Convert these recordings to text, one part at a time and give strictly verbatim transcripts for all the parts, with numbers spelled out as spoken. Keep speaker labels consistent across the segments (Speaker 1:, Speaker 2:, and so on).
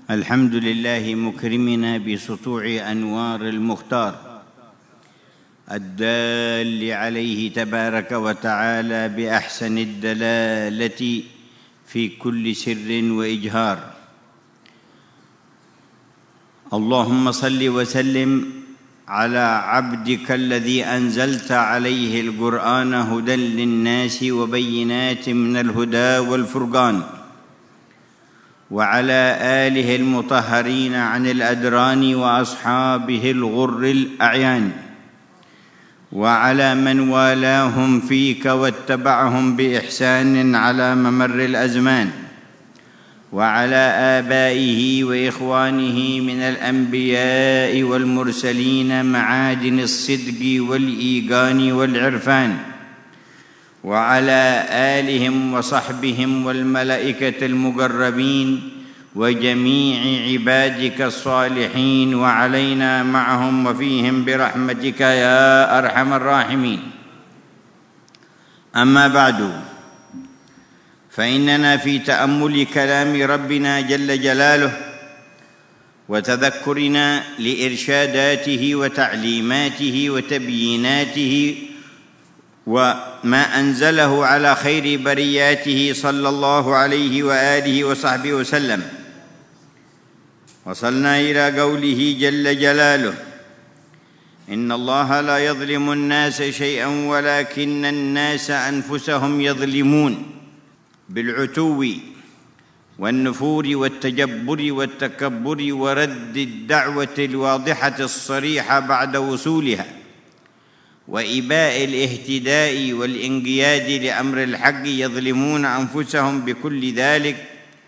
Speaker 1: الحمد لله مكرمنا بسطوع أنوار المختار الدال عليه تبارك وتعالى بأحسن الدلالة في كل سر وإجهار. اللهم صل وسلم على عبدك الذي أنزلت عليه القرآن هدى للناس وبينات من الهدى والفرقان، وعلى آله المطهرين عن الأدران وأصحابه الغر الأعيان، وعلى من والاهم فيك واتبعهم بإحسان على ممر الأزمان، وعلى آبائه وإخوانه من الأنبياء والمرسلين معادن الصدق والإيقان والعرفان، وعلى آلهم وصحبهم والملائكة المقربين وجميع عبادك الصالحين، وعلينا معهم وفيهم برحمتك يا أرحم الراحمين. أما بعد، فإننا في تأمل كلام ربنا جل جلاله وتذكرنا لإرشاداته وتعليماته وتبييناته وما أنزله على خير برياته صلى الله عليه وآله وصحبه وسلم، وصلنا إلى قوله جل جلاله: إن الله لا يظلم الناس شيئا ولكن الناس أنفسهم يظلمون، بالعتو والنفور والتجبر والتكبر ورد الدعوة الواضحة الصريحة بعد وصولها، وإباء الاهتداء والانقياد لأمر الحق، يظلمون أنفسهم بكل ذلك،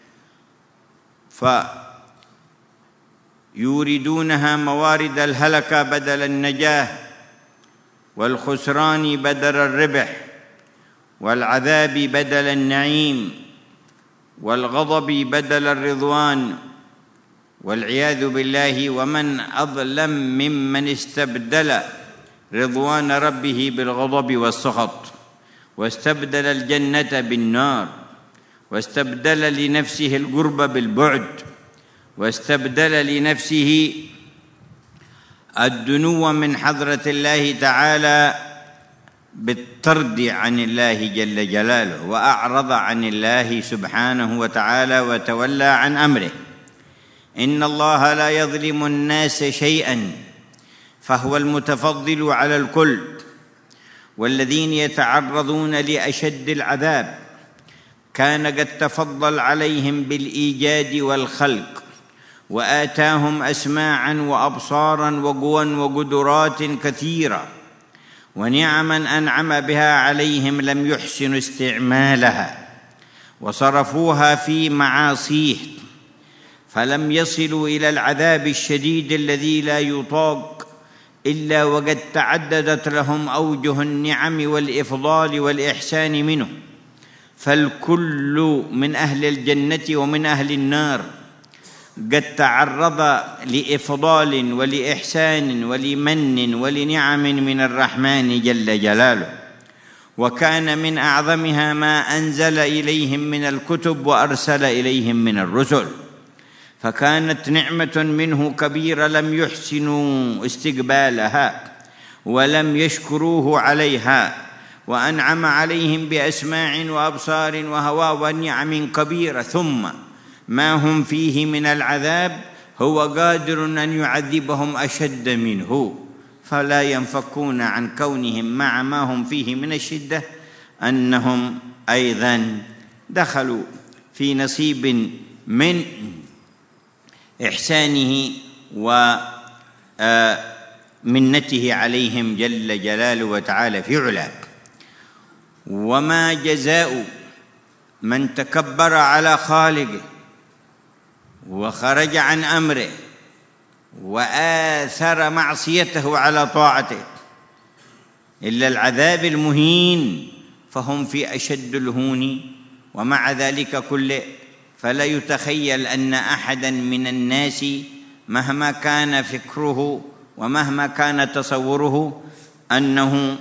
Speaker 1: فيوردونها موارد الهلكة بدل النجاة، والخسران بدل الربح، والعذاب بدل النعيم، والغضب بدل الرضوان، والعياذ بالله. ومن أظلم ممن استبدل رضوان ربه بالغضب والسخط، واستبدل الجنة بالنار، واستبدل لنفسه القرب بالبعد، واستبدل لنفسه الدنو من حضرة الله تعالى بالطرد عن الله جل جلاله، وأعرض عن الله سبحانه وتعالى وتولى عن أمره. إن الله لا يظلم الناس شيئا، فهو المتفضل على الكل، والذين يتعرضون لأشد العذاب كان قد تفضل عليهم بالإيجاد والخلق، وآتاهم أسماعا وأبصارا وقوا وقدرات كثيرة، ونعما أنعم بها عليهم لم يحسنوا استعمالها، وصرفوها في معاصيه، فلم يصلوا إلى العذاب الشديد الذي لا يطاق إلا وقد تعددت لهم أوجه النعم والإفضال والإحسان منه. فالكل من أهل الجنة ومن أهل النار قد تعرض لإفضال ولإحسان ولمن ولنعم من الرحمن جل جلاله، وكان من أعظمها ما أنزل إليهم من الكتب وأرسل إليهم من الرسل، فكانت نعمة منه كبيرة لم يحسنوا استقبالها ولم يشكروه عليها، وأنعم عليهم بأسماع وأبصار وهوى ونعم كبيرة، ثم ما هم فيه من العذاب هو قادر أن يعذبهم أشد منه، فلا ينفكون عن كونهم مع ما هم فيه من الشدة أنهم أيضا دخلوا في نصيب من إحسانه ومنته عليهم جل جلاله وتعالى في علاه. وما جزاء من تكبر على خالقه وخرج عن أمره وآثر معصيته على طاعته إلا العذاب المهين، فهم في أشد الهون. ومع ذلك كله فلا يتخيل أن أحدا من الناس مهما كان فكره ومهما كان تصوره أنه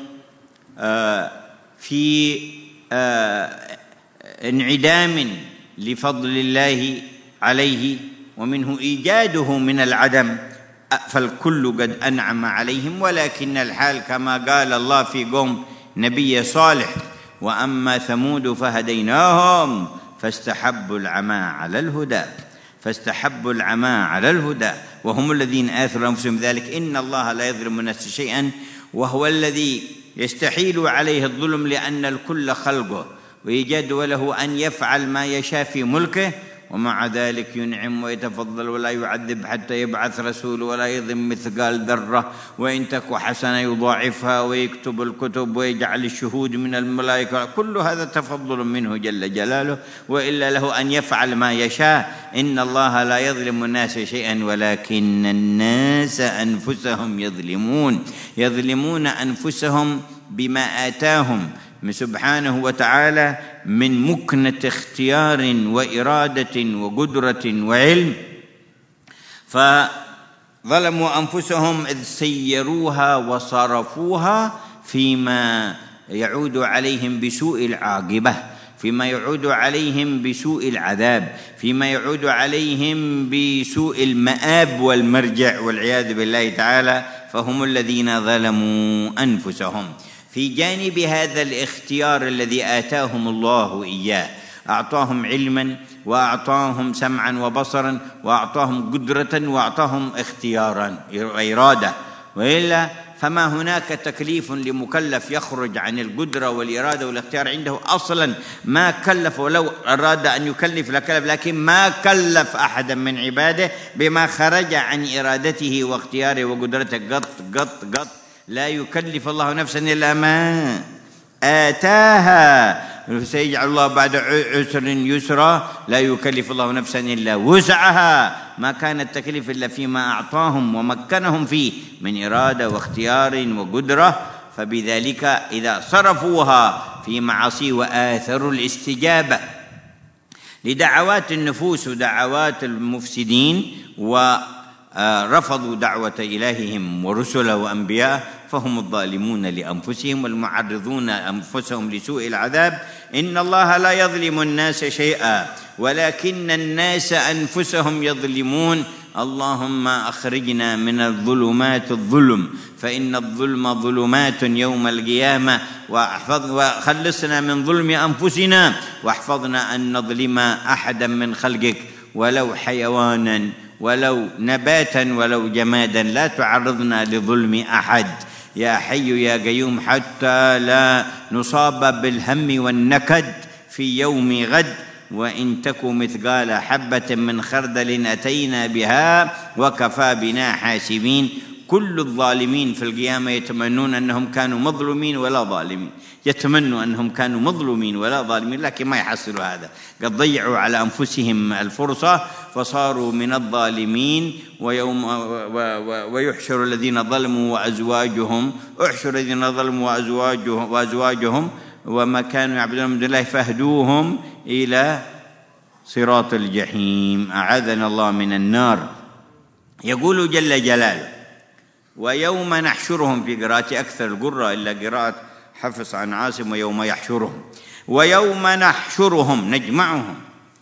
Speaker 1: في انعدام لفضل الله عليه ومنه إيجاده من العدم، فالكل قد أنعم عليهم، ولكن الحال كما قال الله في قوم نبي صالح: وأما ثمود فهديناهم فاستحبوا العمى على الهدى فاستحبوا العمى على الهدى وهم الذين آثروا أنفسهم ذلك إن الله لا يظلم الناس شيئا وهو الذي يستحيل عليه الظلم لأن الكل خلقه ويجاد وله أن يفعل ما يشاء في ملكه، ومع ذلك ينعم ويتفضل ولا يعذب حتى يبعث رسول ولا يظلم مثقال ذرة، وإن تك حسنة يضاعفها ويكتب الكتب ويجعل الشهود من الملائكة، كل هذا تفضل منه جل جلاله، وإلا له أن يفعل ما يشاء. إن الله لا يظلم الناس شيئا ولكن الناس أنفسهم يظلمون يظلمون أنفسهم بما آتاهم سبحانه وتعالى من مكنة اختيار وإرادة وقدرة وعلم، فظلموا أنفسهم إذ سيروها وصرفوها فيما يعود عليهم بسوء العاقبة، فيما يعود عليهم بسوء العذاب، فيما يعود عليهم بسوء المآب والمرجع والعياذ بالله تعالى، فهم الذين ظلموا أنفسهم. في جانب هذا الاختيار الذي آتاهم الله إياه، أعطاهم علما وأعطاهم سمعا وبصرا وأعطاهم قدرة وأعطاهم اختيارا وإرادة، وإلا فما هناك تكليف لمكلف يخرج عن القدرة والإرادة والاختيار عنده أصلا. ما كلف، ولو أراد أن يكلف لكلف، لكن ما كلف أحدا من عباده بما خرج عن إرادته واختياره وقدرته قط قط قط. لا يكلف الله نفسا إلا ما آتاها، سيجعل الله بعد عسر يسرا، لا يكلف الله نفسا إلا وسعها. ما كان التكليف إلا فيما أعطاهم ومكنهم فيه من إرادة واختيار وقدرة، فبذلك إذا صرفوها في معاصي وآثروا الاستجابة لدعوات النفوس ودعوات المفسدين ورفضوا دعوة إلههم ورسله وأنبياءه، فهم الظالمون لأنفسهم والمعرضون أنفسهم لسوء العذاب. إن الله لا يظلم الناس شيئا ولكن الناس أنفسهم يظلمون. اللهم أخرجنا من الظلمات الظلم، فإن الظلم ظلمات يوم القيامة، وخلصنا من ظلم أنفسنا، واحفظنا أن نظلم أحدا من خلقك ولو حيوانا ولو نباتا ولو جمادا، لا تعرضنا لظلم أحد يا حي يا قيوم، حتى لا نصاب بالهم والنكد في يوم غد. وإن تك مثقال حبة من خردل أتينا بها وكفى بنا حاسبين. كل الظالمين في القيامة يتمنون أنهم كانوا مظلومين ولا ظالمين، يتمنوا أنهم كانوا مظلومين ولا ظالمين، لكن ما يحصلوا هذا، قد ضيعوا على أنفسهم الفرصة فصاروا من الظالمين. ويوم ويحشر الذين ظلموا وأزواجهم احشر الذين ظلموا وأزواجهم, وأزواجهم وما كانوا يعبدون من دون الله فاهدوهم إلى صراط الجحيم. أعاذنا الله من النار. يقول جل جلاله: ويوم نحشرهم، في قراءة أكثر القراء إلا قراءة حفص عن عاصم: ويوم يحشرهم. ويوم نحشرهم، نجمعهم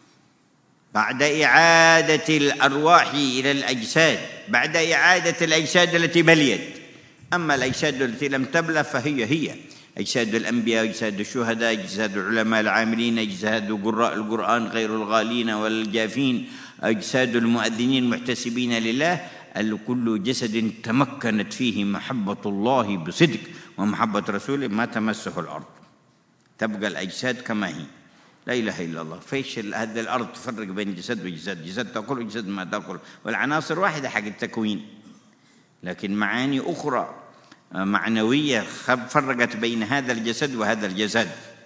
Speaker 1: بعد إعادة الأرواح إلى الأجساد، بعد إعادة الأجساد التي بليت. أما الأجساد التي لم تبلى فهي هي أجساد الأنبياء، أجساد الشهداء، أجساد العلماء العاملين، أجساد قراء القرآن غير الغالين والجافين، أجساد المؤذنين المحتسبين لله. الكل جسد تمكنت فيه محبة الله بصدق ومحبة رسوله ما تمسه الأرض، تبقى الأجساد كما هي، لا إله إلا الله. فيش هذه الأرض تفرق بين جسد وجسد، جسد تأكل وجسد ما تأكل، والعناصر واحدة حق التكوين، لكن معاني أخرى معنوية فرقت بين هذا الجسد وهذا الجسد.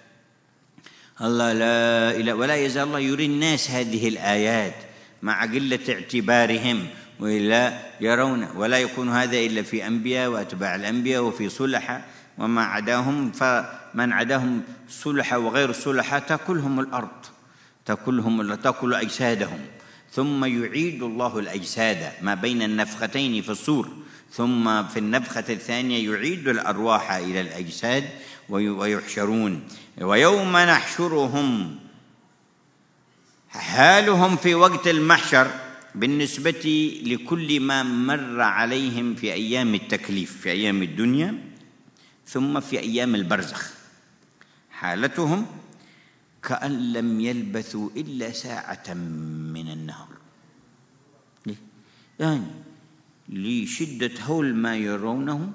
Speaker 1: الله لا إله ولا يزال الله يري الناس هذه الآيات مع قلة اعتبارهم، وإلا يرون، ولا يكون هذا إلا في أنبياء وأتباع الأنبياء وفي صلحة، وما عداهم فمن عداهم صلحة وغير صلحة تأكلهم الأرض، تأكلهم تأكل أجسادهم، ثم يعيد الله الأجساد ما بين النفختين في الصور، ثم في النفخة الثانية يعيد الأرواح إلى الأجساد ويحشرون. ويوم نحشرهم، حالهم في وقت المحشر بالنسبة لكل ما مر عليهم في أيام التكليف في أيام الدنيا ثم في أيام البرزخ. حالتهم كأن لم يلبثوا إلا ساعة من النهار، يعني لشدة هول ما يرونه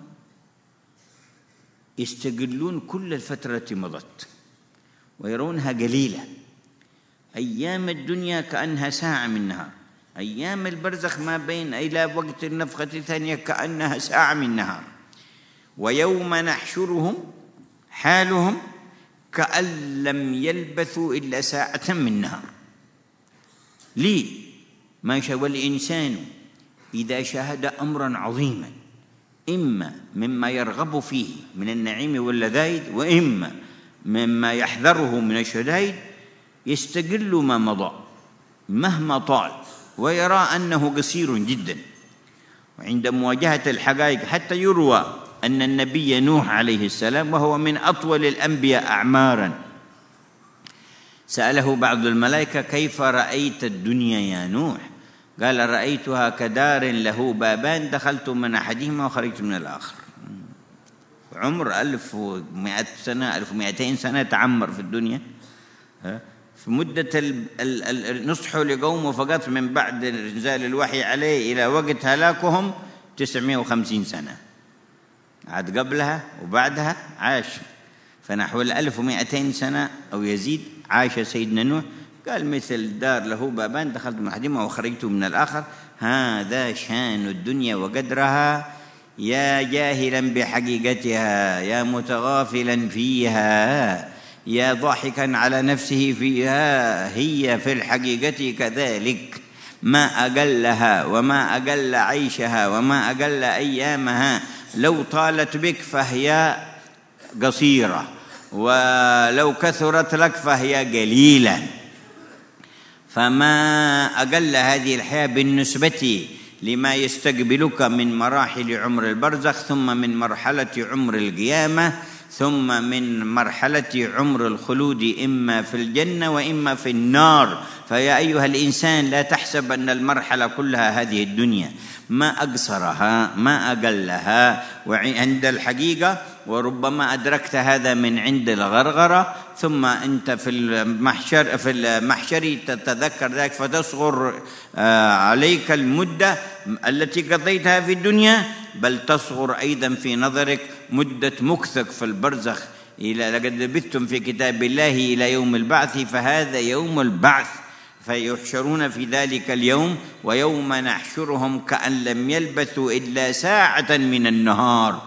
Speaker 1: يستقلون كل الفترة التي مضت ويرونها قليلة. أيام الدنيا كأنها ساعة من نهار، أيام البرزخ ما بين إلى وقت النفخة الثانية كأنها ساعة من نهار. ويوم نحشرهم حالهم كأن لم يلبثوا إلا ساعة من نهار. ليه ما يشاء. والإنسان إذا شاهد أمرا عظيما إما مما يرغب فيه من النعيم واللذائذ وإما مما يحذره من الشدائد يستقل ما مضى مهما طال ويرى أنه قصير جدا. وعند مواجهة الحقائق حتى يروى أن النبي نوح عليه السلام وهو من أطول الأنبياء أعمارا سأله بعض الملائكة: كيف رأيت الدنيا يا نوح؟ قال: رأيتها كدار له بابان دخلت من أحدهما وخرجت من الآخر. عمر ألف ومائة سنة ألف ومائتين سنة تعمر في الدنيا، في مدة النصح لقومه فقط من بعد إنزال الوحي عليه إلى وقت هلاكهم تسعمائة وخمسين سنة، عاد قبلها وبعدها عاش فنحو الألف ومائتين سنة أو يزيد عاش سيدنا نوح. قال: مثل دار له بابان دخلت من أحدهما وخرجت من الآخر. هذا شان الدنيا وقدرها يا جاهلا بحقيقتها، يا متغافلا فيها، يا ضاحكا على نفسه فيها. هي في الحقيقة كذلك، ما أقلها وما أقل عيشها وما أقل أيامها. لو طالت بك فهي قصيرة، ولو كثرت لك فهي قليلة. فما أقل هذه الحياة بالنسبة لما يستقبلك من مراحل عمر البرزخ، ثم من مرحلة عمر القيامة، ثم من مرحلة عمر الخلود إما في الجنة وإما في النار. فيا أيها الإنسان لا تحسب أن المرحلة كلها هذه الدنيا، ما أقصرها ما أقلها. وعند الحقيقة وربما أدركت هذا من عند الغرغرة، ثم أنت في المحشر في المحشر تتذكر ذلك فتصغر عليك المدة التي قضيتها في الدنيا، بل تصغر أيضا في نظرك مدة مكثك في البرزخ. إلى لقد لبثتم في كتاب الله إلى يوم البعث فهذا يوم البعث. فيحشرون في ذلك اليوم ويوم نحشرهم كأن لم يلبثوا إلا ساعة من النهار.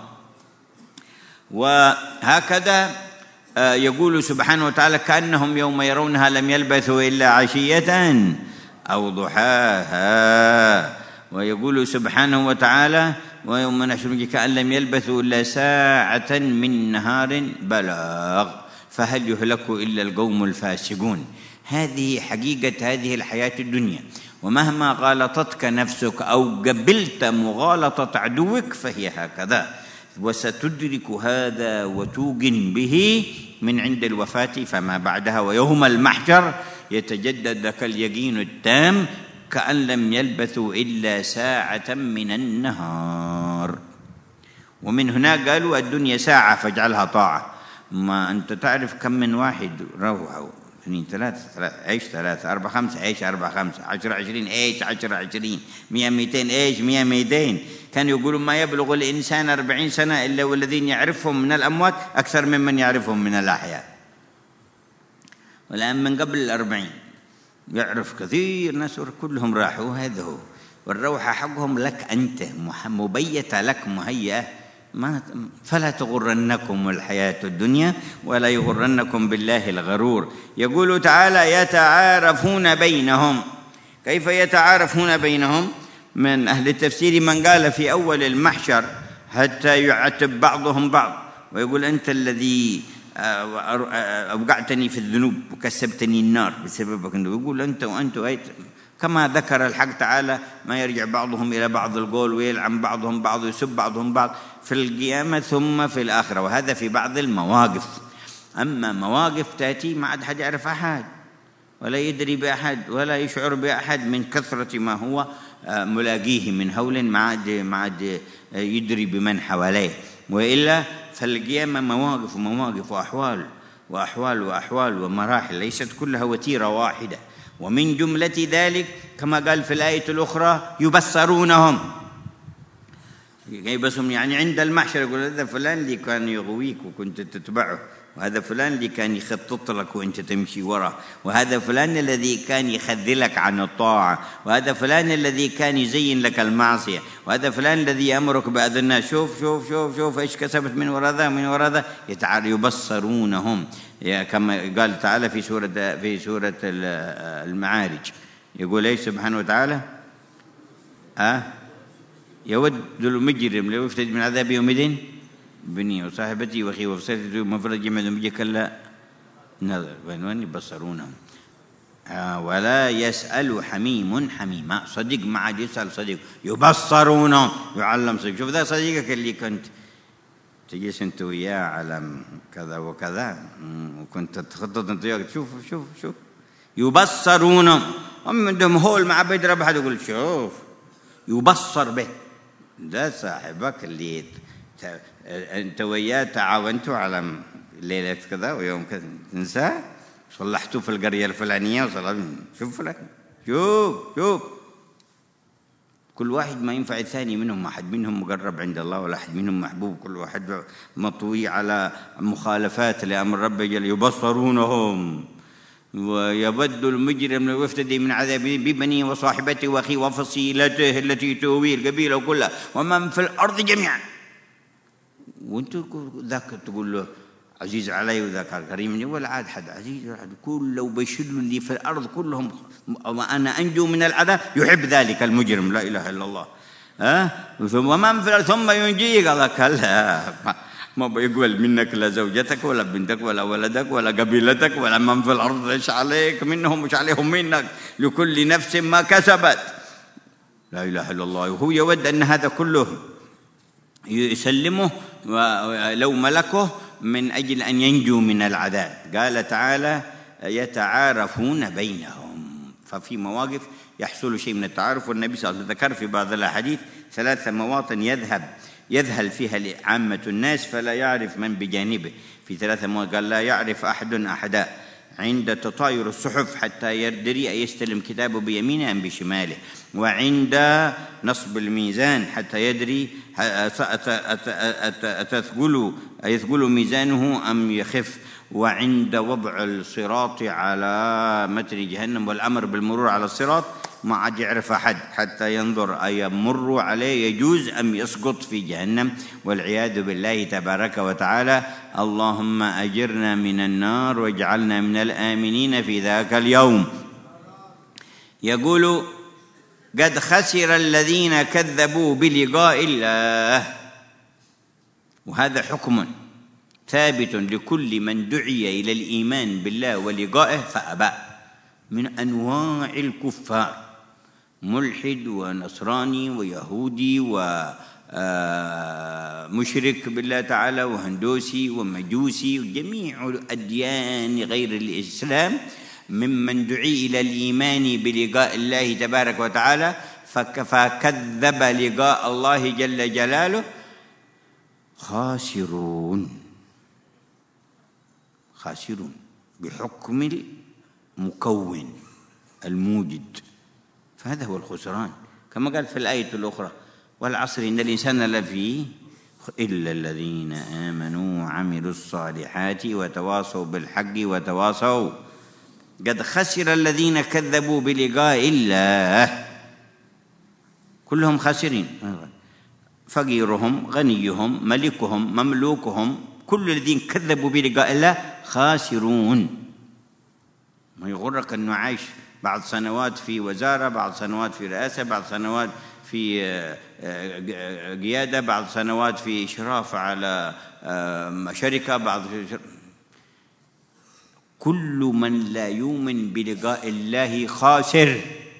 Speaker 1: وهكذا يقول سبحانه وتعالى: كأنهم يوم يرونها لم يلبثوا إلا عشية أو ضحاها. ويقول سبحانه وتعالى: ويوم نحشرهم كأن لم يلبثوا إلا ساعة من نهار بلاغ فهل يهلك إلا القوم الفاسقون. هذه حقيقة هذه الحياة الدنيا، ومهما غالطتك نفسك أو قبلت مغالطة عدوك فهي هكذا، وستدرك هذا وتوقن به من عند الوفاة فما بعدها. ويوم المحشر يتجدد لك اليقين التام كأن لم يلبثوا إلا ساعة من النهار. ومن هنا قالوا: الدنيا ساعة فاجعلها طاعة. ما أنت تعرف كم من واحد روحوا اثنين ثلاثة ثلاثة ايش ثلاثة أربعة خمسة ايش أربعة خمسة عشرة عشرين ايش عشرة عشرين مئة مئتين ايش مئة مئتين. كانوا يقولون ما يبلغ الإنسان أربعين سنة إلا والذين يعرفهم من الأموات أكثر ممن يعرفهم من الأحياء. والآن من قبل الأربعين يعرف كثير ناس كلهم راحوا. هذا هو والروحة حقهم لك أنت مبيتة لك مهيئة. ما فلا تغرنكم الحياة الدنيا ولا يغرنكم بالله الغرور. يقول تعالى: يتعارفون بينهم. كيف يتعارفون بينهم؟ من أهل التفسير من قال في أول المحشر حتى يعاتب بعضهم بعض ويقول: أنت الذي أوقعتني في الذنوب وكسبتني النار بسببك. ويقول: أنت وأنت وأنت. كما ذكر الحق تعالى ما يرجع بعضهم إلى بعض القول ويلعن بعضهم بعض ويسب بعضهم بعض في القيامة ثم في الآخرة. وهذا في بعض المواقف. أما مواقف تأتي ما عاد حد يعرف أحد، ولا يدري بأحد ولا يشعر بأحد من كثرة ما هو ملاقيه من هول، ما عاد ما عاد يدري بمن حواليه. وإلا فالقيامة مواقف ومواقف وأحوال وأحوال وأحوال ومراحل، ليست كلها وتيرة واحدة. ومن جملة ذلك كما قال في الآية الأخرى يبصرونهم، يبصرون يعني عند المحشر يقول هذا فلان اللي كان يغويك وكنت تتبعه، وهذا فلان اللي كان يخطط لك وانت تمشي وراه، وهذا فلان الذي كان يخذلك عن الطاعة، وهذا فلان الذي كان يزين لك المعصية، وهذا فلان الذي يأمرك بأذى الناس. شوف شوف شوف شوف ايش كسبت من وراء ذا من وراء ذا. يبصرونهم كما قال تعالى في سورة في سورة المعارج، يقول ايش سبحانه وتعالى؟ أه يود المجرم لو يفتدي من عذاب يومئذ بني وصاحبتي واخي وفصيلتي ومفرد جمع ذنبه كلا نظر وين يبصرونهم. آه ولا يسأل حميم حميما، صديق ما عاد يسأل صديق، يبصرونهم يعلم صديق. شوف ذا صديقك اللي كنت تجلس انت وياه على كذا وكذا وكنت تخطط انت وياه، شوف شوف شوف يبصرونهم. هم عندهم هول مع بيت رب حد يقول شوف يبصر به، ده صاحبك اللي انت وياه تعاونتوا على ليله كذا ويوم كذا، تنساه صلحتوا في القريه الفلانيه وصلحتوا. شوف فلان شوف شوف كل واحد ما ينفع الثاني منهم، ما أحد منهم مقرب عند الله ولا أحد منهم محبوب، كل واحد مطوي على مخالفات لأمر ربه جل. يبصرونهم ويود المجرم لو يفتدي من عذابه ببنيه وصاحبته واخيه وفصيلته التي تؤويه، القبيله كلها ومن في الارض جميعا. وانت ذاك تقول له عزيز علي وذاك كريم، ولا عاد حد عزيز ولا حد، كل لو بيشلوا اللي في الارض كلهم وانا انجو من العذاب يحب ذلك المجرم. لا اله الا الله. ها ومن في الارض ثم ينجيك. الله كلا ما بيقبل منك لا زوجتك ولا بنتك ولا ولدك ولا قبيلتك ولا من في الأرض، إيش عليك منهم وإيش عليهم منك، لكل نفس ما كسبت. لا إله إلا الله. وهو يود أن هذا كله يسلمه لو ملكه من أجل أن ينجو من العذاب. قال تعالى يتعارفون بينهم، ففي مواقف يحصل شيء من التعارف. والنبي صلى الله عليه وسلم ذكر في بعض الأحاديث ثلاثة مواطن يذهب يذهل فيها عامة الناس فلا يعرف من بجانبه. في ثلاثة مواطن قال لا يعرف أحد أحدا عند تطاير الصحف حتى يدري يستلم كتابه بيمينه أم بشماله، وعند نصب الميزان حتى يدري أتثقل يثقل ميزانه أم يخف، وعند وضع الصراط على متن جهنم والأمر بالمرور على الصراط ما عاد يعرف أحد حتى ينظر أيمر عليه يجوز أم يسقط في جهنم والعياذ بالله تبارك وتعالى. اللهم أجرنا من النار واجعلنا من الآمنين في ذاك اليوم. يقول قد خسر الذين كذبوا بلقاء الله، وهذا حكم ثابت لكل من دعي إلى الإيمان بالله ولقائه فأبى، من أنواع الكفار، ملحد ونصراني ويهودي ومشرك بالله تعالى وهندوسي ومجوسي وجميع الأديان غير الإسلام، ممن دعي إلى الإيمان بلقاء الله تبارك وتعالى فكذب لقاء الله جل جلاله خاسرون خاسرون بحكم المكون الموجد، فهذا هو الخسران. كما قال في الآية الأخرى والعصر إن الإنسان لفي إلا الذين آمنوا وعملوا الصالحات وتواصوا بالحق وتواصوا. قد خسر الذين كذبوا بلقاء الله، كلهم خاسرين، فقيرهم غنيهم ملكهم مملوكهم، كل الذين كذبوا بلقاء الله خاسرون. ما يغرك أنه عايش بعض سنوات في وزارة، بعض سنوات في رئاسة، بعض سنوات في قيادة، بعض سنوات في إشراف على شركة، بعض كل من لا يؤمن بلقاء الله خاسر.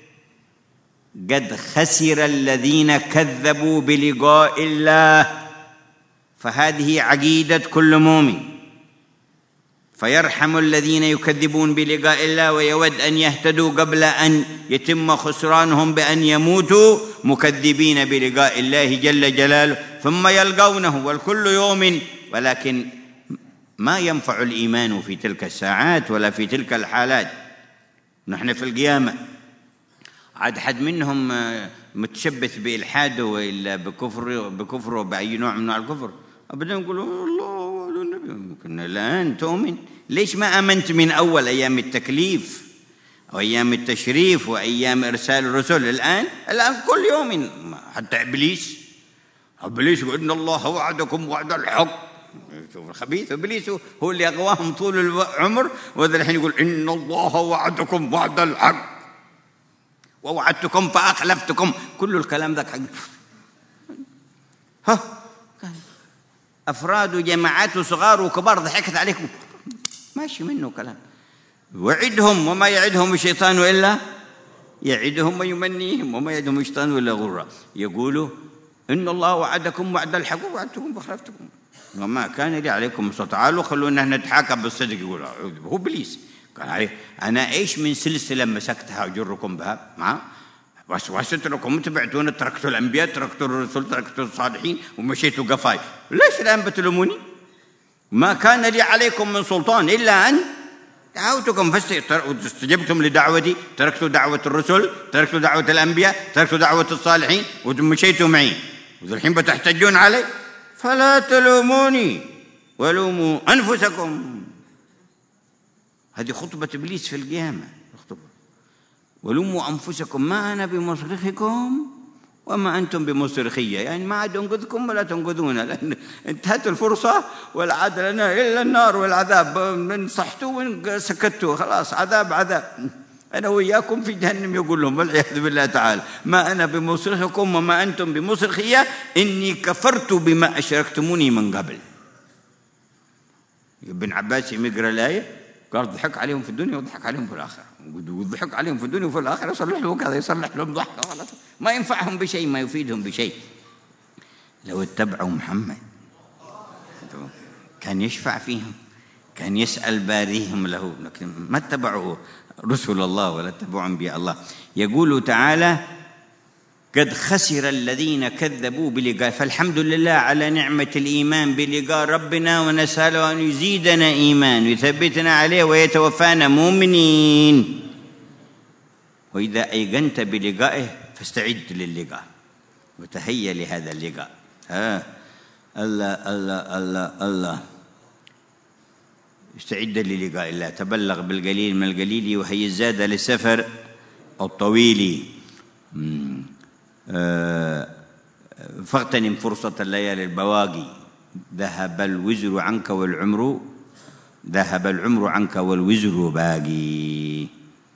Speaker 1: قد خسر الذين كذبوا بلقاء الله، فهذه عقيدة كل مؤمن. فيرحم الذين يكذبون بلقاء الله ويود أن يهتدوا قبل أن يتم خسرانهم بأن يموتوا مكذبين بلقاء الله جل جلاله ثم يلقونه والكل يؤمن، ولكن ما ينفع الإيمان في تلك الساعات ولا في تلك الحالات. نحن في القيامة عاد حد منهم متشبث بإلحاده وإلا بكفر بكفره بأي نوع من الكفر أبدا يقولوا الله والنبي. كنا الآن تؤمن، ليش ما آمنت من أول أيام التكليف وأيام التشريف وأيام إرسال الرسل؟ الآن الآن كل يوم، حتى إبليس إبليس يقول إن الله وعدكم وعد الحق. شوف الخبيث إبليس هو اللي أغواهم طول العمر، وذا الحين يقول إن الله وعدكم وعد الحق ووعدتكم فأخلفتكم. كل الكلام ذاك حق ها أفراد وجماعات وصغار وكبار ضحكت عليكم، ماشي منه كلام. وعدهم وما يعدهم الشيطان إلا يعدهم ويمنيهم وما يعدهم الشيطان إلا غرا. يقولوا إن الله وعدكم وعد الحق ووعدتكم فأخلفتكم وما كان لي عليكم سلطان. تعالوا خلونا نتحاكم بالصدق. يقول هو إبليس قال عليه أنا إيش من سلسلة مسكتها أجركم بها ما وسوست لكم تبعتون، تركتوا الأنبياء تركتوا الرسل تركتوا الصالحين ومشيتوا قفاي، ليش الآن بتلوموني؟ ما كان لي عليكم من سلطان إلا أن دعوتكم فاستجبتم لدعوتي، تركتوا دعوة الرسل تركتوا دعوة الأنبياء تركتوا دعوة الصالحين ومشيتوا معي، والحين بتحتجون علي؟ فلا تلوموني ولوموا أنفسكم. هذه خطبة إبليس في القيامة، ولوموا أنفسكم ما أنا بمصرخكم وما أنتم بمصرخية. يعني ما عاد أنقذكم ولا تنقذون، لأن انتهت الفرصة والعاد لنا إلا النار والعذاب. من صحتوا وإن سكتوا خلاص عذاب عذاب. أنا وإياكم في جهنم يقول لهم والعياذ بالله تعالى ما أنا بمصرخكم وما أنتم بمصرخية إني كفرت بما أشركتموني من قبل. ابن عباس يقرأ الآية قال ضحك عليهم في الدنيا وضحك عليهم في الآخرة، وضحك عليهم في الدنيا وفي الآخرة يصلح لهم كذا يصلح لهم ضحكة غلط ما ينفعهم بشيء ما يفيدهم بشيء. لو اتبعوا محمد كان يشفع فيهم، كان يسأل باريهم له، لكن ما اتبعوا رسل الله ولا اتبعوا أنبياء الله. يقول تعالى قد خسر الذين كذبوا بلقاء. فالحمد لله على نعمة الإيمان بلقاء ربنا، ونسأله أن يزيدنا إيمان ويثبتنا عليه ويتوفانا مؤمنين. وإذا أيقنت بلقائه فاستعد للقاء وتهيأ لهذا اللقاء. ها الله الله الله الله استعد للقاء الله. تبلغ بالقليل من القليل وهي الزاد للسفر الطويل. فاغتنم فرصة الليالي البواقي. ذهب الوزر عنك والعمر ذهب العمر عنك والوزر باقي.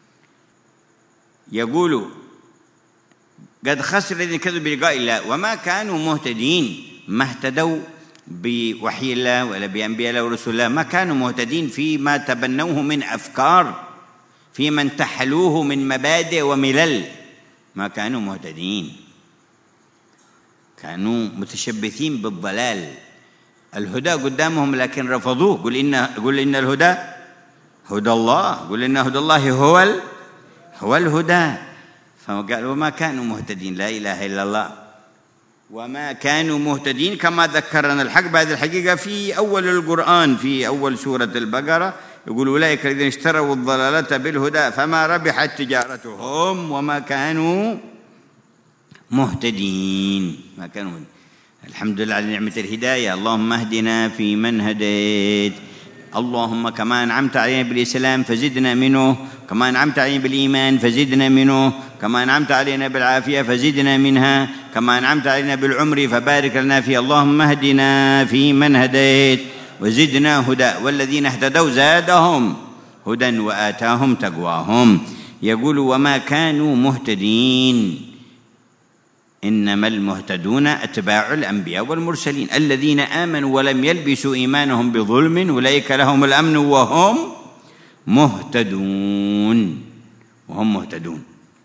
Speaker 1: يقول قد خسر الذين كذبوا بلقاء الله وما كانوا مهتدين. ما اهتدوا بوحي الله ولا بأنبياء الله ورسول الله، ما كانوا مهتدين فيما تبنوه من أفكار، فيما انتحلوه من مبادئ وملل. ما كانوا مهتدين، كانوا متشبثين بالضلال. الهدى قدامهم لكن رفضوه. قل إن قل إن الهدى هدى الله، قل إن هدى الله هو ال هو الهدى. فقال وما كانوا مهتدين. لا إله إلا الله. وما كانوا مهتدين كما ذكرنا الحق بهذه الحقيقة في أول القرآن في أول سورة البقرة. يقول أولئك الذين اشتروا الضلالة بالهدى فما ربحت تجارتهم وما كانوا مهتدين. ما كانوا مهتدين. الحمد لله على نعمة الهداية. اللهم اهدنا في من هديت. اللهم كما أنعمت علينا بالإسلام فزدنا منه، كما أنعمت علينا بالإيمان فزدنا منه، كما أنعمت علينا بالعافية فزدنا منها، كما أنعمت علينا بالعمر فبارك لنا فيه. اللهم اهدنا في من هديت وزدنا هدى. والذين اهتدوا زادهم هدى وآتاهم تقواهم. يقول وما كانوا مهتدين. إنما المهتدون أتباع الأنبياء والمرسلين الذين آمنوا ولم يلبسوا إيمانهم بظلم أولئك لهم الأمن وهم مهتدون وهم مهتدون.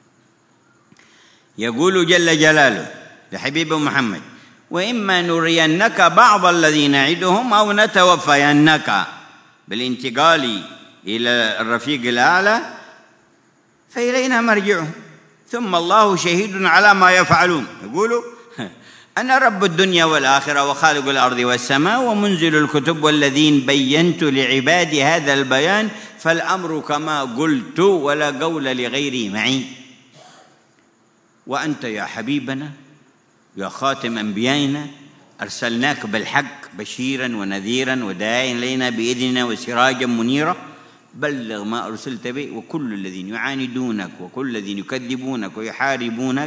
Speaker 1: يقول جل جلاله لحبيب محمد وإما نرينك بعض الذي نعدهم أو نتوفينك بالانتقال إلى الرفيق الأعلى فإلينا مرجعهم، ثم الله شهيد على ما يفعلون. يقولوا أنا رب الدنيا والآخرة وخالق الأرض والسماء ومنزل الكتب والذين بينت لعبادي هذا البيان، فالأمر كما قلت ولا قول لغيري معي. وأنت يا حبيبنا يا خاتم أنبيائنا أرسلناك بالحق بشيرا ونذيرا وداعيا إلينا بإذننا وسراجا منيرا، بلغ ما أرسلت به، وكل الذين يعاندونك وكل الذين يكذبونك ويحاربونك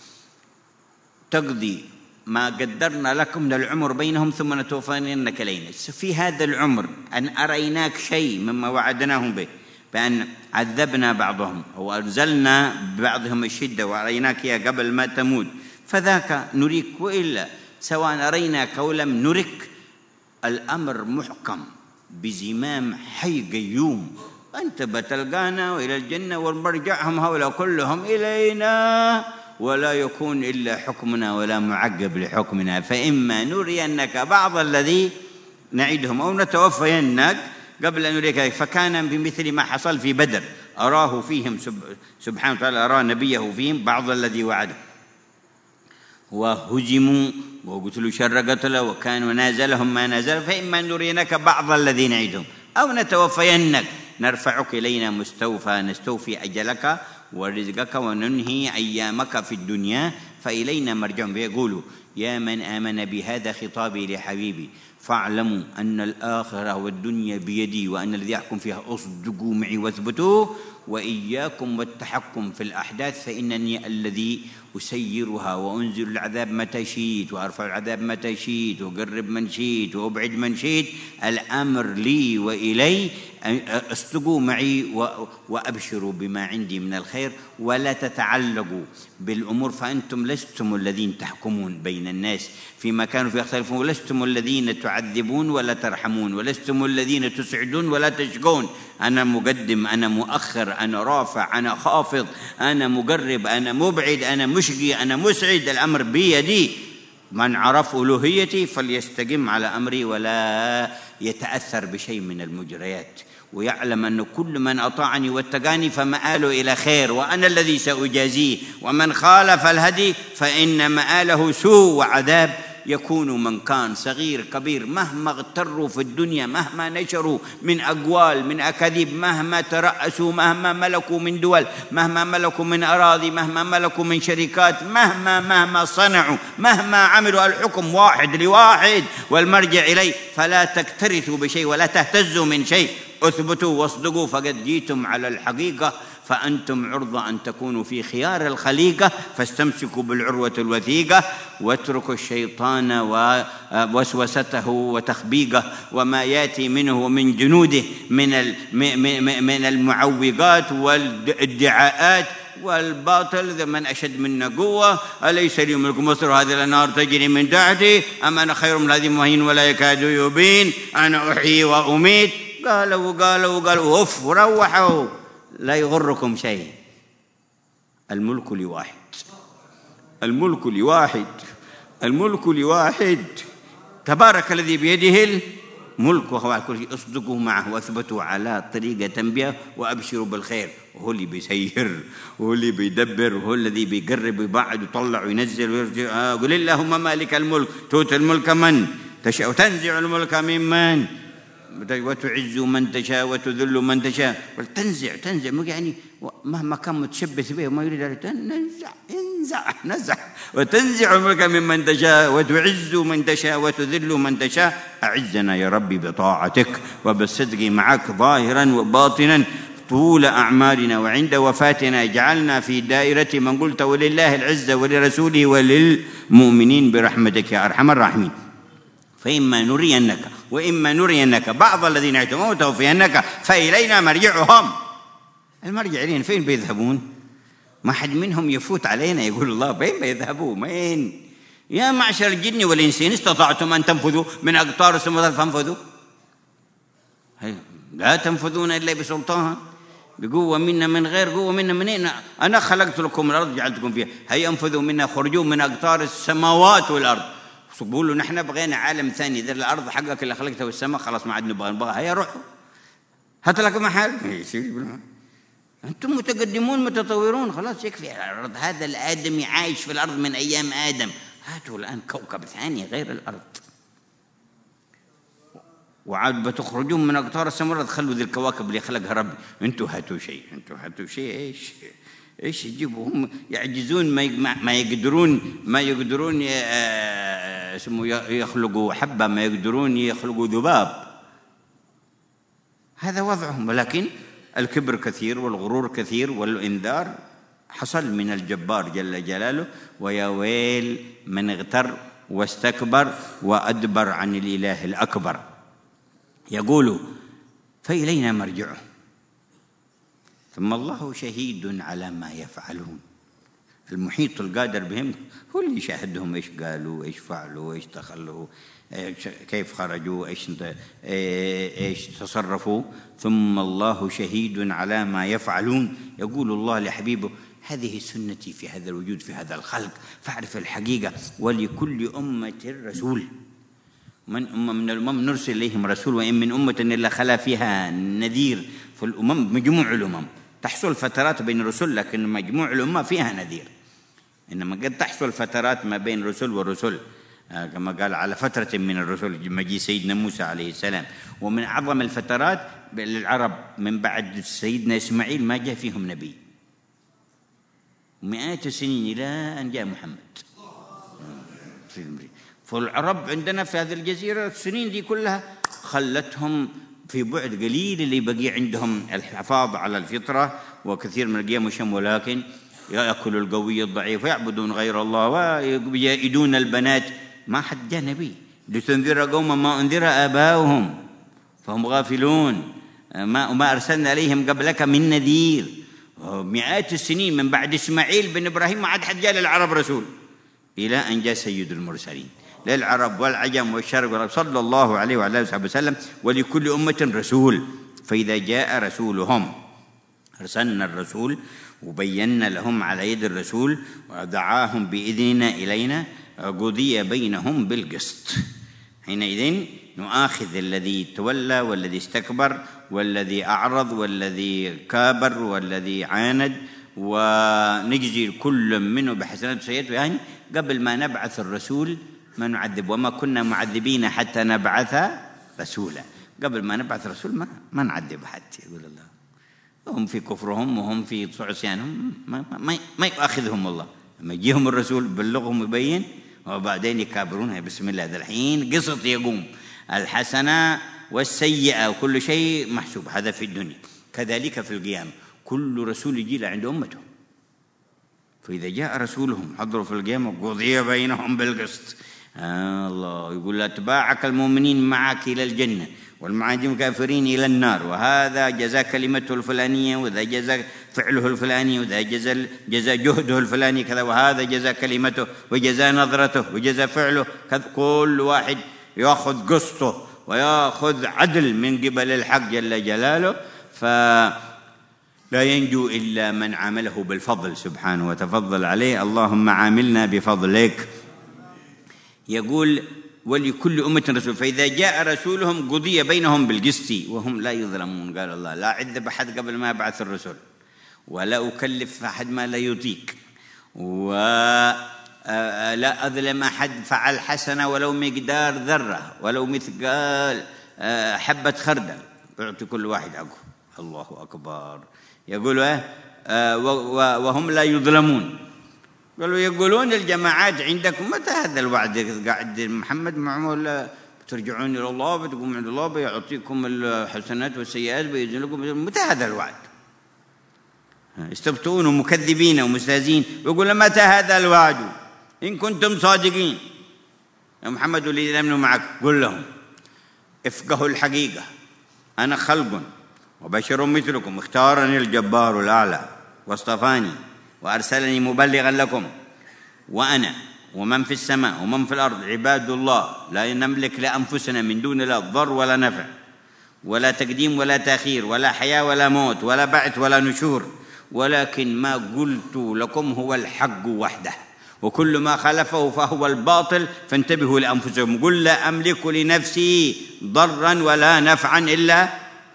Speaker 1: تقضي ما قدرنا لكم من العمر بينهم ثم نتوفينك إلينا. في هذا العمر أن أريناك شيء مما وعدناهم به، بأن عذبنا بعضهم أو أنزلنا ببعضهم الشدة وأريناك إياه قبل ما تموت، فذاك نريك، وإلا سواء أريناك أو لم نرك الأمر محكم بزمام حي قيوم، أنت بتلقانا وإلى الجنة والمرجعهم هؤلاء كلهم إلينا، ولا يكون إلا حكمنا ولا معقب لحكمنا. فإما نرينك بعض الذي نعدهم أو نتوفينك قبل أن نريك. فكان بمثل ما حصل في بدر، أراه فيهم سبحانه وتعالى، أرى نبيه فيهم بعض الذي وعده، وهزموا وقتلوا شر قتله وكانوا نازلهم ما نازل. فإما نرينك بعض الذي نعدهم أو نتوفينك نرفعك إلينا مستوفى، نستوفي أجلك ورزقك وننهي أيامك في الدنيا فإلينا مرجعهم. بيقولوا يا من آمن بهذا خطابي لحبيبي فاعلموا أن الآخرة والدنيا بيدي وأن الذي يحكم فيها أصدقوا معي واثبتوا، وإياكم والتحكم في الأحداث فإنني الذي أسيرها وأنزل العذاب متى شئت وأرفع العذاب متى شئت وأقرب من شئت وأبعد من شئت، الأمر لي وإلي، اصدقوا معي وأبشروا بما عندي من الخير ولا تتعلقوا بالأمور، فأنتم لستم الذين تحكمون بين الناس فيما كانوا فيه يختلفون، ولستم الذين تعذبون ولا ترحمون، ولستم الذين تسعدون ولا تشقون. أنا مقدم، أنا مؤخر، أنا رافع، أنا خافض، أنا مقرب، أنا مبعد، أنا مشقي، أنا مسعد، الأمر بيدي. من عرف ألوهيتي فليستقم على أمري ولا يتأثر بشيء من المجريات، ويعلم أن كل من أطاعني واتقاني فمآله إلى خير وأنا الذي سأجازيه، ومن خالف الهدي فإن مآله سوء وعذاب. يكون من كان صغير كبير مهما اغتروا في الدنيا، مهما نشروا من أقوال من أكاذيب، مهما ترأسوا، مهما ملكوا من دول، مهما ملكوا من أراضي، مهما ملكوا من شركات، مهما مهما صنعوا، مهما عملوا، الحكم واحد لواحد والمرجع إليه. فلا تكترثوا بشيء ولا تهتزوا من شيء، اثبتوا واصدقوا فقد جيتم على الحقيقة، فأنتم عرضة أن تكونوا في خيار الخليقة، فاستمسكوا بالعروة الوثيقة واتركوا الشيطان ووسوسته وتخبيقه وما يأتي منه ومن جنوده من من المعوقات والادعاءات والباطل. من أشد منا قوة، أليس لي ملك مصر هذه الأنهار تجري من تحتي، أم أنا خير من هذه مهين ولا يكاد يبين، أنا أحيي وأميت. قالوا وقالوا وقالوا أوف روحوا. لا يغركم شيء، الملك لواحد، الملك لواحد، الملك لواحد، تبارك الذي بيده الملك وهو على كل شيء. اصدقوا معه واثبتوا على طريقة تنبيه وأبشروا بالخير، وهو اللي بيسير وهو اللي بيدبر وهو الذي بيقرب ويبعد ويطلع وينزل ويرجع. آه قل اللهم مالك الملك تؤتي الملك من تشاء وتنزع الملك ممن وتعز من تشاء وتذل من تشاء. تنزع تنزع يعني مهما كان متشبث به وما يريد أن تنزع انزع نزع، وتنزع الملك ممن تشاء وتعز من تشاء وتذل من تشاء. أعزنا يا ربي بطاعتك وبالصدق معك ظاهرا وباطنا طول أعمالنا، وعند وفاتنا اجعلنا في دائرة من قلت ولله العزة ولرسوله وللمؤمنين برحمتك يا أرحم الراحمين. فإما نرينك وإما نرينك بعض الذين اعتموا وتوفينك فإلينا مرجعهم. المرجع إلينا فين بيذهبون؟ ما حد منهم يفوت علينا يقول الله فين بيذهبوا؟ مين؟ يا معشر الجن والإنس إن استطعتم أن تنفذوا من أقطار السماوات فانفذوا، لا تنفذون إلا بسلطان، بقوة منا من غير قوة منا منين؟ أنا خلقت لكم الأرض جعلتكم فيها، هيا انفذوا منا، خرجوا من أقطار السماوات والأرض. بقولوا نحن بغينا عالم ثاني، ذا الأرض حقك اللي خلقتها والسماء خلاص ما عاد نبغى نبغى، هيا روحوا هات لك محل. أنتم متقدمون متطورون، خلاص يكفي على الأرض. هذا الآدمي عايش في الأرض من أيام آدم، هاتوا الآن كوكب ثاني غير الأرض. وعاد بتخرجون من أقطار السماوات تخلوا ذي الكواكب اللي خلقها ربي. أنتوا هاتوا شيء، أنتوا هاتوا شيء. إيش إيش يجيبوا؟ هم يعجزون، ما ما يقدرون ما يقدرون اسمه يخلقوا حبة، ما يقدرون يخلقوا ذباب. هذا وضعهم. ولكن الكبر كثير والغرور كثير والإنذار حصل من الجبار جل جلاله. ويا ويل من اغتر واستكبر وأدبر عن الإله الأكبر. يقول فإلينا مرجعه ثم الله شهيد على ما يفعلون. المحيط القادر بهم هو اللي يشاهدهم ايش قالوا، ايش فعلوا، ايش تخلوا، كيف خرجوا، ايش ايش تصرفوا. ثم الله شهيد على ما يفعلون. يقول الله لحبيبه هذه سنتي في هذا الوجود، في هذا الخلق، فاعرف الحقيقة. ولكل أمة رسول، من أمة من الأمم نرسل إليهم رسول، وإن من أمة إلا خلا فيها نذير. في الأمم مجموع الأمم تحصل فترات بين الرسل، لكن مجموع الأمة فيها نذير. إنما قد تحصل فترات ما بين رسل ورسل، كما قال على فترة من الرسل مجيء سيدنا موسى عليه السلام. ومن أعظم الفترات للعرب من بعد سيدنا إسماعيل ما جاء فيهم نبي، مئات السنين إلى أن جاء محمد. فالعرب عندنا في هذه الجزيرة السنين دي كلها خلتهم في بعد قليل اللي بقي عندهم الحفاظ على الفطرة وكثير من القيام والشم. ولكن يأكل القوي الضعيف ويعبدون غير الله ويجائدون البنات. ما حد جاء نبي لتنذر قوما ما أنذر آباؤهم فهم غافلون. ما, ما أرسلنا عليهم قبلك من نذير. مئات السنين من بعد إسماعيل بن إبراهيم ما عاد حد جاء للعرب رسول، إلى أن جاء سيد المرسلين للعرب والعجم والشرق والغرب صلى الله عليه وعلى آله وصحبه وسلم. ولكل أمة رسول، فإذا جاء رسولهم أرسلنا الرسول وبينا لهم على يد الرسول ودعاهم بإذننا إلينا، قضي بينهم بالقسط. حينئذ نؤاخذ الذي تولى والذي استكبر والذي أعرض والذي كابر والذي عاند، ونجزي كل منه بحسنات وسيئات. يعني قبل ما نبعث الرسول ما نعذب، وما كنا معذبين حتى نبعث رسولا. قبل ما نبعث رسول ما, ما نعذب حد. يقول الله هم في كفرهم وهم في عصيانهم ما, ما, ما يؤاخذهم الله. لما يجيهم الرسول بلغهم يبين، وبعدين يكابرون. بسم الله ذا الحين قسط يقوم، الحسنة والسيئة وكل شيء محسوب. هذا في الدنيا. كذلك في القيامة كل رسول يجي عند أمته، فإذا جاء رسولهم حضروا في القيامة قضي بينهم بالقسط. آه الله يقول أتباعك المؤمنين معك إلى الجنة والمعاجم الكافرين إلى النار، وهذا جزاء كلمته الفلانية، وذا جزاء فعله الفلاني، وذا جزاء جزاء جهده الفلاني كذا، وهذا جزاء كلمته وجزاء نظرته وجزاء فعله كذا. كل واحد يأخذ قسطه ويأخذ عدل من قبل الحق جل جلاله. فلا ينجو إلا من عامله بالفضل سبحانه وتفضل عليه. اللهم عاملنا بفضلك. يقول ولكل أمة رسول، فإذا جاء رسولهم قضي بينهم بالقسط وهم لا يظلمون. قال الله لا أعذب أحد قبل ما أبعث الرسل، ولا أكلف أحد ما لا يطيق، ولا أظلم أحد فعل حسنة ولو مقدار ذرة ولو مثقال حبة خردل، أعطي كل واحد حقه. الله أكبر. يقول وهم لا يظلمون. قالوا يقولون الجماعات عندكم متى هذا الوعد؟ قاعد محمد معمول ترجعون إلى الله بتقوم عند الله بيعطيكم الحسنات والسيئات بيأذن لكم، متى هذا الوعد؟ استبطؤون ومكذبين ومستهزئين. يقول متى هذا الوعد إن كنتم صادقين؟ يا محمد والذين آمنوا معك قل لهم افقهوا الحقيقة، أنا خلق وبشر مثلكم، اختارني الجبار الأعلى واصطفاني وأرسلني مبلغا لكم، وأنا ومن في السماء ومن في الأرض عباد الله لا نملك لأنفسنا من دون الله ضر ولا نفع، ولا تقديم ولا تأخير، ولا حياة ولا موت، ولا بعث ولا نشور، ولكن ما قلت لكم هو الحق وحده، وكل ما خالفه فهو الباطل، فانتبهوا لأنفسكم. قل لا أملك لنفسي ضرا ولا نفعا إلا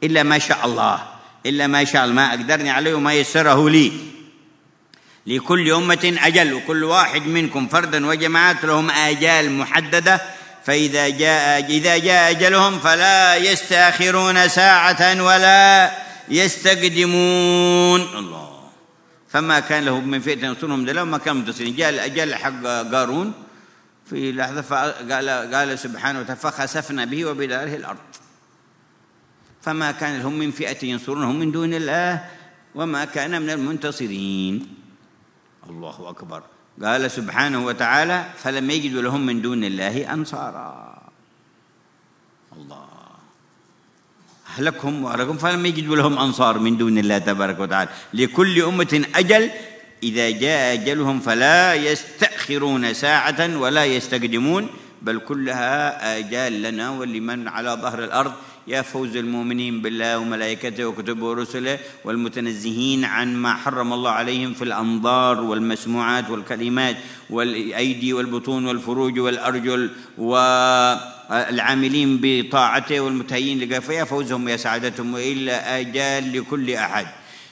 Speaker 1: إلا ما شاء الله، إلا ما شاء الله، ما أقدرني عليه وما يسره لي. لكل أمة أجل، وكل واحد منكم فردا وجماعات لهم آجال محددة، فإذا جاء إذا جاء أجلهم فلا يستأخرون ساعة ولا يستقدمون. الله. فما كان له من فئة ينصرهم دلهم ما كانوا منتصرين. جاء الأجل حق قارون في لحظة، فقال قال سبحانه وتعالى فخسفنا به وبداره الأرض، فما كان لهم من فئة ينصرونهم من دون الله وما كان من المنتصرين. الله أكبر. قال سبحانه وتعالى فلم يجدوا لهم من دون الله أنصارا. الله. أهلكهم وأهلكم فلم يجدوا لهم أنصار من دون الله تبارك وتعالى. لكل أمة أجل، إذا جاء أجلهم فلا يستأخرون ساعة ولا يستقدمون، بل كلها آجال لنا ولمن على ظهر الأرض. يا فوز المؤمنين بالله وملائكته وكتبه ورسله والمتنزهين عن ما حرم الله عليهم في الأنظار والمسموعات والكلمات والأيدي والبطون والفروج والأرجل والعاملين بطاعته والمتهيين لقافه. يا فوزهم يا سعادتهم. وإلا آجال لكل أحد،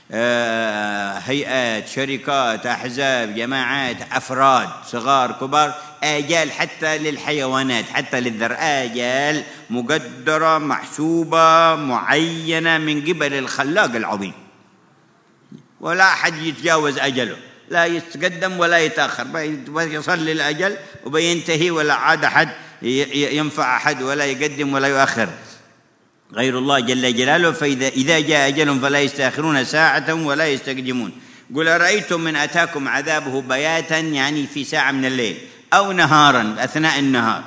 Speaker 1: هيئات، شركات، أحزاب، جماعات، أفراد، صغار كبار، آجال حتى للحيوانات، حتى للذر، آجال مقدرة محسوبة معينة من قبل الخلاق العظيم، ولا أحد يتجاوز أجله، لا يتقدم ولا يتأخر، يصل الأجل وبينتهي، ولا عاد أحد ينفع أحد ولا يقدم ولا يؤخر غير الله جل جلاله. فإذا إذا جاء أجلهم فلا يستأخرون ساعة ولا يستقدمون. قل أرأيتم من أتاكم عذابه بياتا، يعني في ساعة من الليل، أو نهارا أثناء النهار.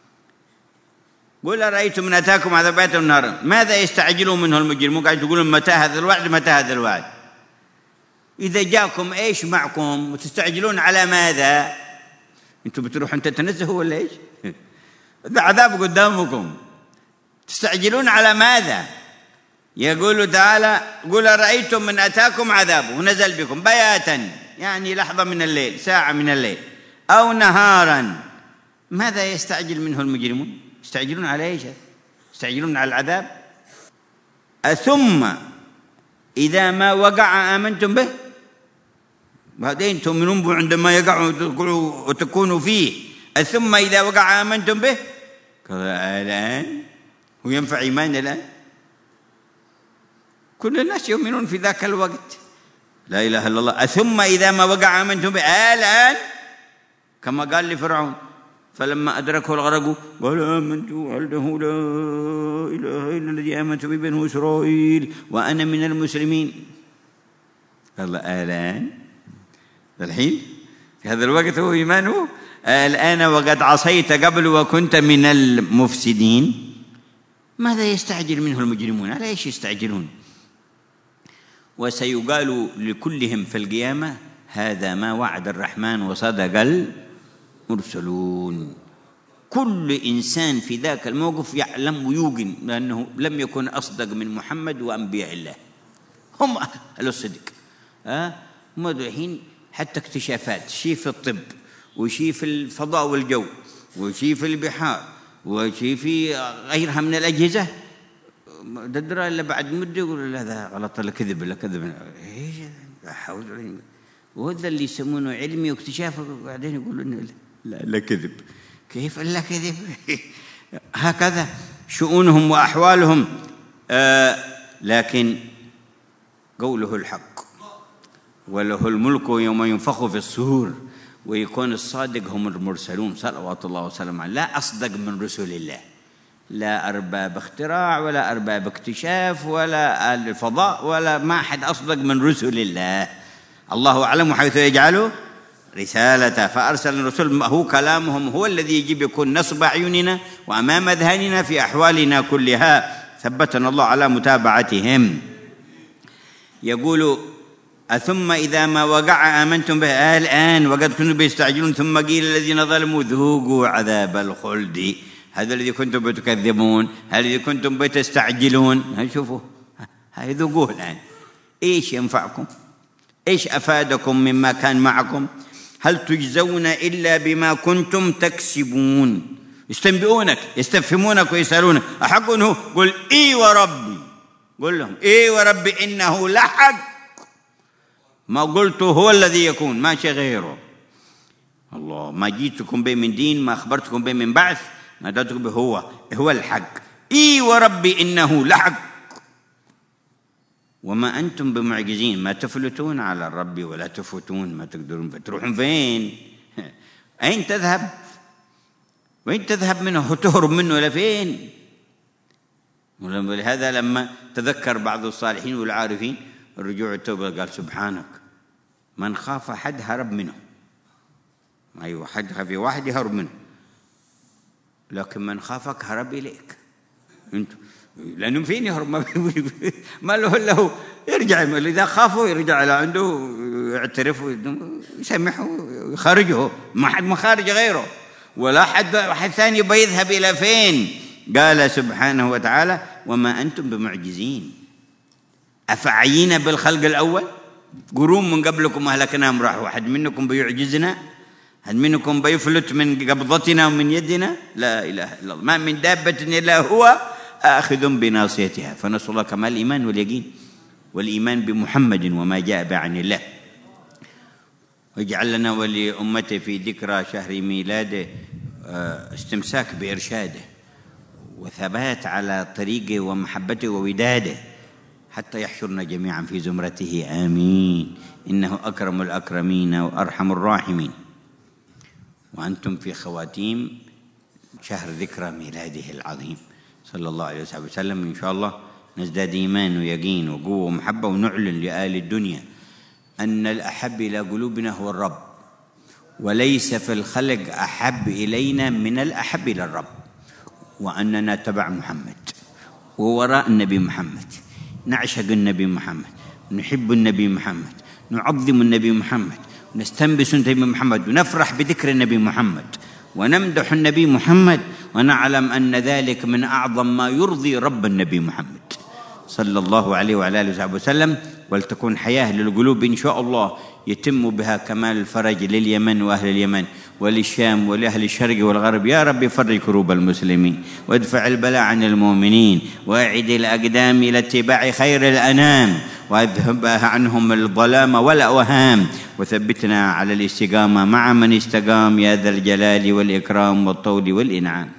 Speaker 1: قل أرأيتم من أتاكم عذابه بياتا ونهارا ماذا يستعجلون منه المجرمون؟ قاعد تقولون متى هذا الوعد متى هذا الوعد. إذا جاءكم إيش معكم وتستعجلون على ماذا؟ أنتم بتروحوا أنت تنزهوا ولا إيش؟ هذا عذاب قدامكم، تستعجلون على ماذا؟ يقول تعالى قل أرأيتم من أتاكم عذابه ونزل بكم بياتا، يعني لحظة من الليل، ساعة من الليل، أو نهارا ماذا يستعجل منه المجرمون؟ يستعجلون على إيش؟ يستعجلون على العذاب. أثم إذا ما وقع آمنتم به، بعدين تؤمنون به عندما يقع وتكونوا فيه. أثم إذا وقع آمنتم به، الآن وينفع إيمان الآن؟ كل الناس يؤمنون في ذاك الوقت، لا إله إلا الله. أثم إذا ما وقع آمنتم به، الآن كما قال لفرعون فلما أدركه الغرق قال آمنت وحده لا إله إلا الذي آمنت به بنو إسرائيل وأنا من المسلمين. الله الآن الحين في هذا الوقت هو إيمانه الآن وقد عصيت قبل وكنت من المفسدين. ماذا يستعجل منه المجرمون؟ على إيش يستعجلون؟ وسيقال لكلهم في القيامة هذا ما وعد الرحمن وصدق المرسلون. كل إنسان في ذاك الموقف يعلم ويوقن لأنه لم يكن أصدق من محمد وأنبياء الله، هم أهل الصدق. أه؟ هم الحين حتى اكتشافات، شيء في الطب وشيء في الفضاء والجو وشيء في البحار وشيء في غيرها من الأجهزة، تدرى إلا بعد مدة يقول لا هذا غلط ولا كذب ولا كذب. إيش لا حول ولا قوة. وهذا اللي يسمونه علمي واكتشاف، وبعدين يقولون لا لا كذب. كيف لا كذب؟ هكذا شؤونهم وأحوالهم. آه لكن قوله الحق وله الملك يوم ينفخ في الصور ويكون الصادق هم المرسلون صلوات الله وسلامه عليه. لا أصدق من رسل الله، لا أرباب اختراع ولا أرباب اكتشاف ولا الفضاء ولا ما أحد أصدق من رسل الله. الله أعلم حيث يجعله رسالته، فأرسل الرسل هو كلامهم هو الذي يجب يكون نصب أعيننا وأمام أذهاننا في أحوالنا كلها. ثبتنا الله على متابعتهم. يقول أثم إذا ما وقع آمنتم به، الآن وقد كنتم بيستعجلون ثم قيل الذين ظلموا ذوقوا عذاب الخلد. هذا الذي كنتم بتكذبون، هذا الذي كنتم بتستعجلون، شوفوا هاي ذوقوه الآن. إيش ينفعكم؟ إيش أفادكم مما كان معكم؟ هل تجزون إلا بما كنتم تكسبون. يستنبئونك، يستفهمونك ويسألونك أحق هو؟ قل إي وربي قل لهم إيه وربي إنه لحق، ما قلت هو الذي يكون، ما شيء غيره. الله، ما جيتكم به من دين، ما أخبرتكم به من بعث، ما دعتكم به، هو هو الحق. إيه وربي إنه لحق وما أنتم بمعجزين، ما تفلتون على الرب ولا تفوتون، ما تقدرون. تروحون فين؟ أين تذهب؟ وين تذهب منه وتهرب منه إلى فين؟ ولهذا لما تذكر بعض الصالحين والعارفين الرجوع التوبة قال سبحانك من خاف حد هرب منه. أيوة، حد خاف واحد يهرب منه، لكن من خافك هرب إليك أنت، لأنه فين يهرب؟ ما, ما له له يرجع، إذا خافوا يرجع على عنده يعترف ويسمحه ويخرجه، ما حد مخارج غيره، ولا حد واحد ثاني بيذهب إلى فين. قال سبحانه وتعالى وما أنتم بمعجزين. أفعينا بالخلق الأول؟ قرون من قبلكم أهلكناهم، راح واحد منكم بيعجزنا؟ هل منكم بيفلت من قبضتنا ومن يدنا؟ لا إله إلا الله، ما من دابة إلا هو آخذ بناصيتها. فنسأل الله كمال الإيمان واليقين والإيمان بمحمد وما جاء به عن الله، واجعل لنا ولأمته في ذكرى شهر ميلاده استمساك بإرشاده وثبات على طريقه ومحبته ووداده حتى يحشرنا جميعا في زمرته، آمين. إنه أكرم الأكرمين وأرحم الراحمين. وأنتم في خواتيم شهر ذكرى ميلاده العظيم صلى الله عليه وسلم. إن شاء الله نزداد إيمان ويقين وقوة ومحبة، ونعلن لآل الدنيا أن الأحب إلى قلوبنا هو الرب، وليس في الخلق أحب إلينا من الأحب إلى الرب، وأننا تبع محمد ووراء النبي محمد، نعشق النبي محمد، نحب النبي محمد، نعظم النبي محمد، نستنبس النبي محمد، ونفرح بذكر النبي محمد، ونمدح النبي محمد، ونعلم أن ذلك من أعظم ما يرضي رب النبي محمد صلى الله عليه وعلى آله وصحبه وسلم. ولتكون حياة للقلوب إن شاء الله يتم بها كمال الفرج لليمن وأهل اليمن وللشام ولأهل الشرق والغرب. يا رب فرج كروب المسلمين، وادفع البلاء عن المؤمنين، وأعد الأقدام إلى اتباع خير الأنام، واذهب عنهم الظلام والأوهام، وثبتنا على الاستقامة مع من استقام يا ذا الجلال والإكرام والطول والإنعام.